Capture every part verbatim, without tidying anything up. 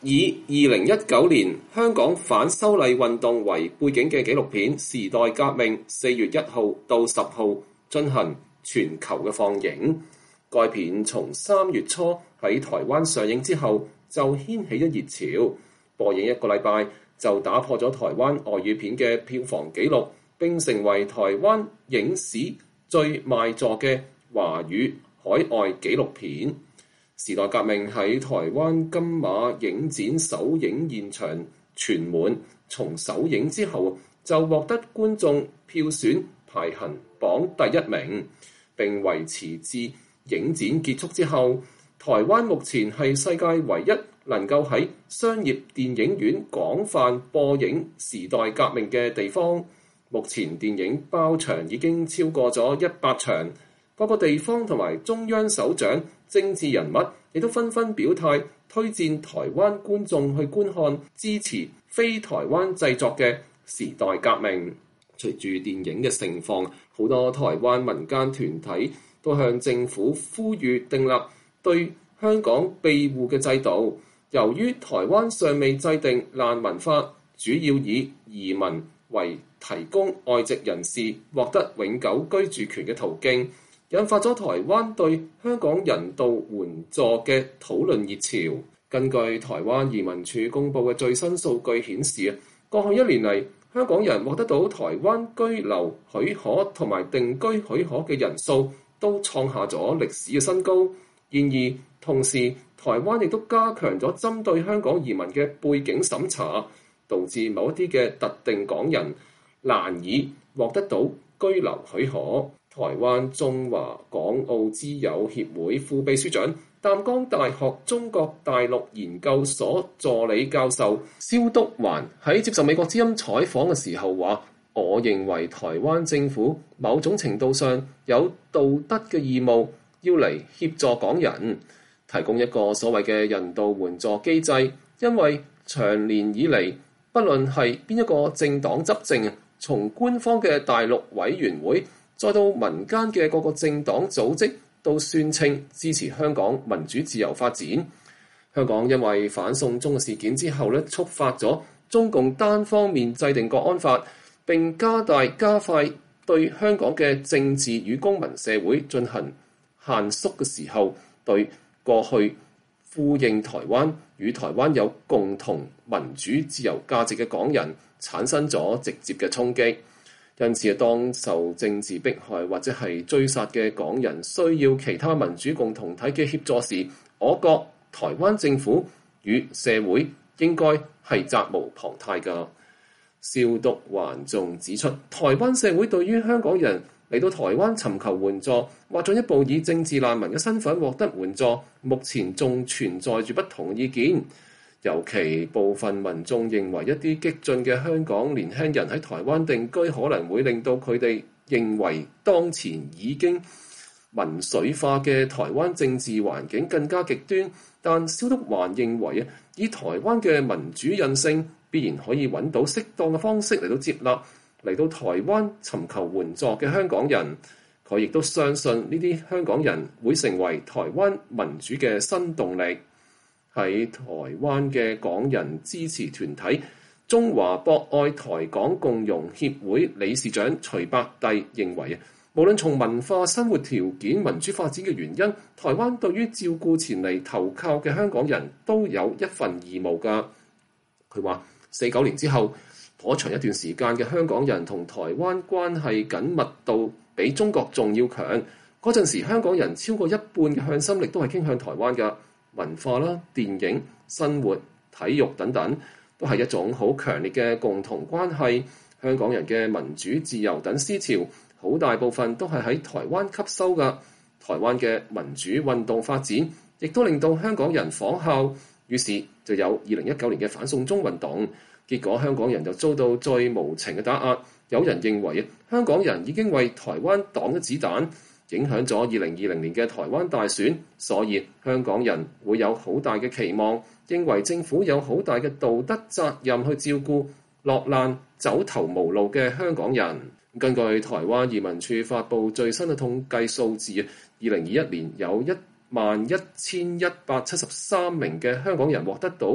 以二零一九年香港反修例運動為背景嘅紀錄片《時代革命》四月一號到十號進行全球嘅放映。該片從三月初喺台灣上映之後就掀起咗熱潮，播映一個禮拜就打破咗台灣外語片嘅票房紀錄，並成為台灣影史最賣座嘅華語海外紀錄片。時代革命喺台灣金馬影展首映現場全滿，從首映之後就獲得觀眾票選排行榜第一名，並維持至影展結束之後。台灣目前係世界唯一能夠喺商業電影院廣泛播映時代革命嘅地方。目前電影包場已經超過咗一百場，各個地方同埋中央首長、政治人物亦都紛紛表態推薦台灣觀眾去觀看，支持非台灣製作嘅時代革命。隨住電影嘅盛況，好多台灣民間團體都向政府呼籲訂立對香港庇護嘅制度。由於台灣尚未制定難民法，主要以移民為提供外籍人士獲得永久居住權嘅途徑，引發咗台灣對香港人道援助嘅討論熱潮。根據台灣移民署公布嘅最新數據顯示，過去一年嚟，香港人獲得到台灣居留許可同埋定居許可嘅人數都創下咗歷史嘅新高。然而，同時台灣亦都加強咗針對香港移民嘅背景審查，導致某一啲嘅特定港人難以獲得到居留許可。台灣中華港澳之友協會副秘書長、淡江大學中國大陸研究所助理教授蕭篤環喺接受美國之音採訪嘅時候話：我認為台灣政府某種程度上有道德嘅義務要嚟協助港人，提供一個所謂嘅人道援助機制，因為長年以嚟，不論係邊一個政黨執政，從官方嘅大陸委員會，再到民間嘅各個政黨組織，都宣稱支持香港民主自由發展。香港因為反送中嘅事件之後咧，觸發咗中共單方面制定國安法，並加大加快對香港嘅政治與公民社會進行限縮嘅時候，對過去呼應台灣與台灣有共同民主自由價值嘅港人產生咗直接嘅衝擊。因此，當受政治迫害或者係追殺嘅港人需要其他民主共同體嘅協助時，我國台灣政府與社會應該係責無旁貸㗎。蕭篤環仲指出，台灣社會對於香港人嚟到台灣尋求援助，或進一步以政治難民嘅身份獲得援助，目前仲存在住不同意見。尤其部分民眾認為一啲激進嘅香港年輕人喺台灣定居，可能會令到佢哋認為當前已經民粹化嘅台灣政治環境更加極端。但蕭篤環認為啊，以台灣嘅民主韌性，必然可以揾到適當嘅方式嚟到接納嚟到台灣尋求援助嘅香港人。佢亦都相信呢啲香港人會成為台灣民主嘅新動力。喺台灣嘅港人支持團體中華博愛台港共融協會理事長徐伯弟認為啊，無論從文化生活條件、民主發展嘅原因，台灣對於照顧前嚟投靠嘅香港人都有一份義務㗎。佢話：四九年之後，頗長一段時間嘅香港人同台灣關係緊密度比中國仲要強。嗰陣時，香港人超過一半嘅向心力都係傾向台灣㗎。文化啦、電影、生活、體育等等，都係一種好強烈嘅共同關係。香港人嘅民主自由等思潮，好大部分都係喺台灣吸收㗎。台灣嘅民主運動發展，亦都令到香港人仿效，於是就有二零一九年嘅反送中運動。結果香港人就遭到最無情嘅打壓。有人認為香港人已經為台灣擋咗子彈，影響咗二零二零年嘅台灣大選，所以香港人會有好大嘅期望，認為政府有好大嘅道德責任去照顧落難走投無路嘅香港人。根據台灣移民署發布最新嘅統計數字，二零二一年有一萬一千一百七十三名嘅香港人獲得到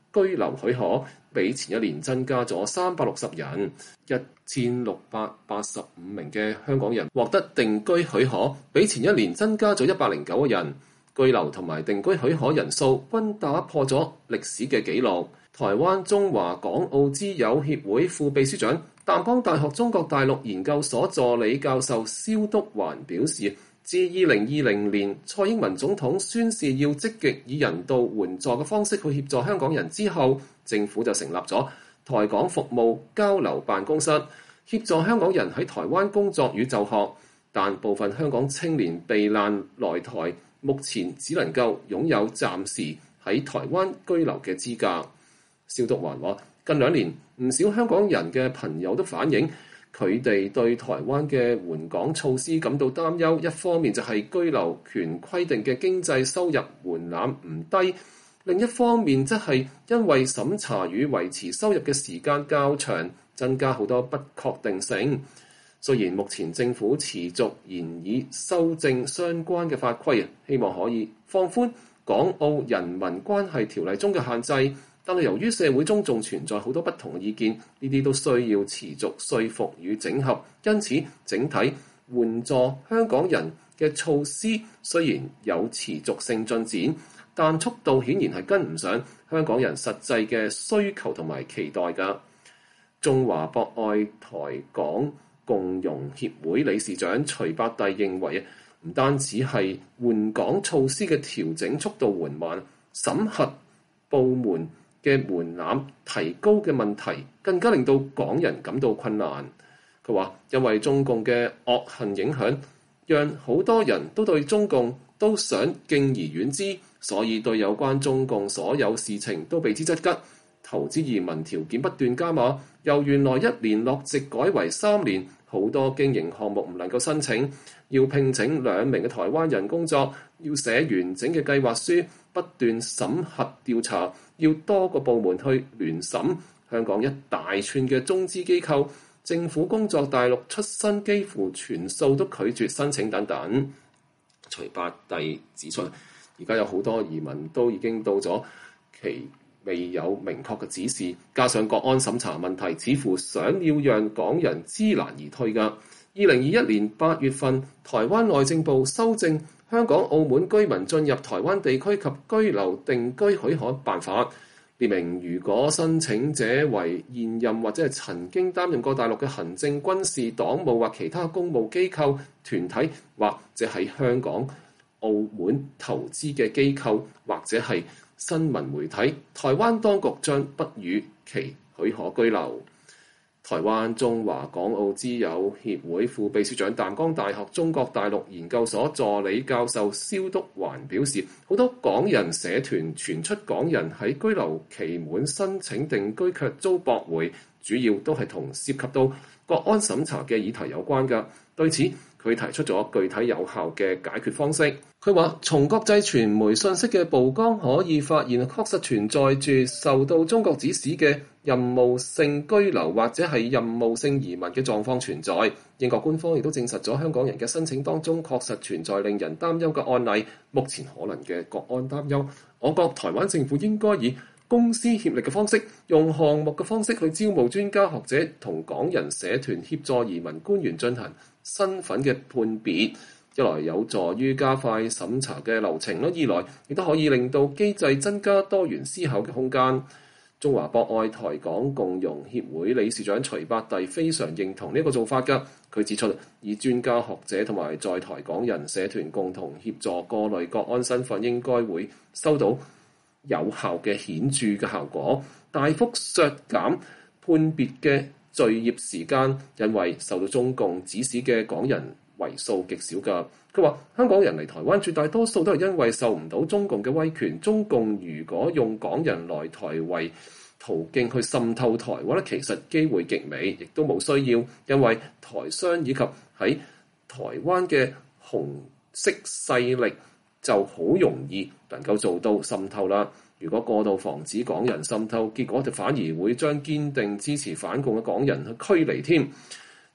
居留許可比前一年增加咗三百六十人，一千六百八十五名嘅香港人獲得定居許可，比前一年增加咗一百零九個人。居留同埋定居許可人數均打破咗歷史嘅紀錄。台灣中華港澳資友協會副秘書長、淡江大學中國大陸研究所助理教授蕭篤環表示，自二零二零年蔡英文總統宣示要積極以人道援助嘅方式去協助香港人之後，政府就成立咗台港服務交流辦公室，協助香港人喺台灣工作與就學。但部分香港青年避難來台，目前只能夠擁有暫時喺台灣居留嘅資格。蕭篤環話：近兩年唔少香港人嘅朋友都反映，佢哋對台灣嘅援港措施感到擔憂。一方面就係居留權規定嘅經濟收入門檻唔低，另一方面則係因為審查與維持收入嘅時間較長，增加好多不確定性。雖然目前政府持續研議修正相關嘅法規，希望可以放寬港澳人民關係條例中嘅限制，但係由於社會中仲存在好多不同嘅意見，呢啲都需要持續說服與整合。因此，整體援助香港人嘅措施雖然有持續性進展，但速度顯然係跟唔上香港人實際嘅需求同埋期待㗎。中華博愛台港共融協會理事長徐伯弟認為，唔單止係援港措施嘅調整速度緩慢，審核部門嘅門檻提高嘅問題，更加令到港人感到困難。佢話，因為中共嘅惡行影響，讓好多人都對中共都想敬而遠之，所以對有關中共所有事情都避之則吉。投資移民條件不斷加碼，由原來一年落籍改為三年，好多經營項目唔能夠申請，要聘請兩名嘅台灣人工作，要寫完整嘅計劃書，不斷審核調查，要多個部門去聯審。香港一大串嘅中資機構、政府工作大陸出身幾乎全數都拒絕申請等等。徐伯弟指出，而家有好多移民都已經到咗其未有明確嘅指示，加上國安審查問題，似乎想要讓港人知難而退㗎。二零二一年八月份，台灣內政部修正香港、澳門居民進入台灣地區及居留定居許可辦法，列明如果申請者為現任或者係曾經擔任過大陸嘅行政、軍事、黨務或其他公務機構、團體，或者喺香港、澳門投資嘅機構，或者係新聞媒體，台灣當局將不予其許可居留。台灣中華港澳資友協會副秘書長、淡江大學中國大陸研究所助理教授蕭篤環表示，好多港人社團傳出港人喺居留期滿申請定居卻遭駁回，主要都係同涉及到國安審查嘅議題有關㗎。對此，佢提出咗具體有效嘅解決方式。佢話：從國際傳媒信息嘅曝光可以發現，確實存在住受到中國指使嘅任務性居留或者係任務性移民嘅狀況存在。英國官方亦都證實咗香港人嘅申請當中確實存在令人擔憂嘅案例。目前可能嘅國安擔憂，我國台灣政府應該以公私協力嘅方式，用項目嘅方式去招募專家學者同港人社團協助移民官員進行身份嘅判別。一來有助於加快審查嘅流程啦，二來亦都可以令到機制增加多元思考嘅空間。中華博愛台港共融協會理事長徐伯弟非常認同呢個做法㗎。佢指出，以專家學者同埋在台港人社團共同協助過濾國安身份，應該會收到有效嘅顯著嘅效果，大幅削減判別嘅罪業時間，因為受到中共指使嘅港人為數極少㗎。佢話香港人嚟台灣絕大多數都係因為受唔到中共嘅威權。中共如果用港人來台為途徑去滲透台灣咧，其實機會極微，亦都冇需要，因為台商以及喺台灣嘅紅色勢力就好容易能夠做到滲透啦。如果過度防止港人滲透，結果就反而會將堅定支持反共嘅港人去驅離添。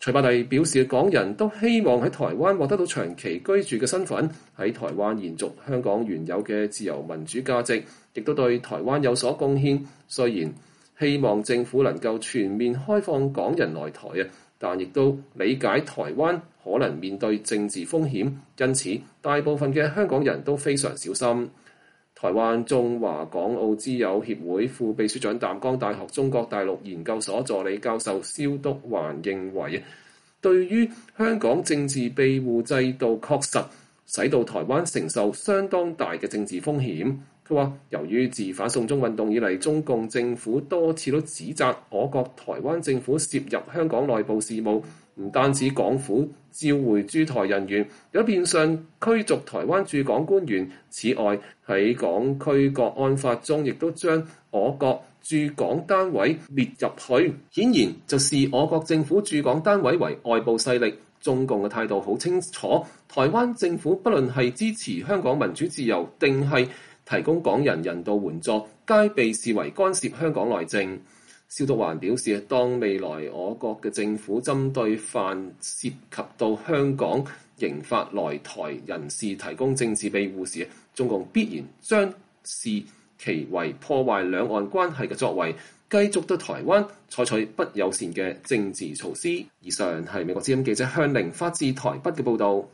徐百麗表示，港人都希望喺台灣獲得到長期居住嘅身份，喺台灣延續香港原有嘅自由民主價值，亦都對台灣有所貢獻。雖然希望政府能夠全面開放港人來台啊，但亦都理解台灣可能面對政治風險，因此大部分嘅香港人都非常小心。台灣中華港澳之友協會副秘書長、淡江大學中國大陸研究所助理教授蕭篤環認為，對於香港政治庇護制度確實使到台灣承受相當大嘅政治風險。佢話，由於自反送中運動以嚟，中共政府多次都指責我國台灣政府涉入香港內部事務，唔單止港府召回駐台人員，有變相驅逐台灣駐港官員。此外，喺港區國安法中，亦都將我國駐港單位列入去，顯然就視我國政府駐港單位為外部勢力。中共嘅態度好清楚，台灣政府不論係支持香港民主自由，定係提供港人人道援助，皆被視為干涉香港內政。蕭篤環表示，當未來我國嘅政府針對犯涉及到香港刑法來台人士提供政治庇護時，中共必然將視其為破壞兩岸關係嘅作為，繼續對台灣採取不友善嘅政治措施。以上係美國之音記者向凌發自台北嘅報導。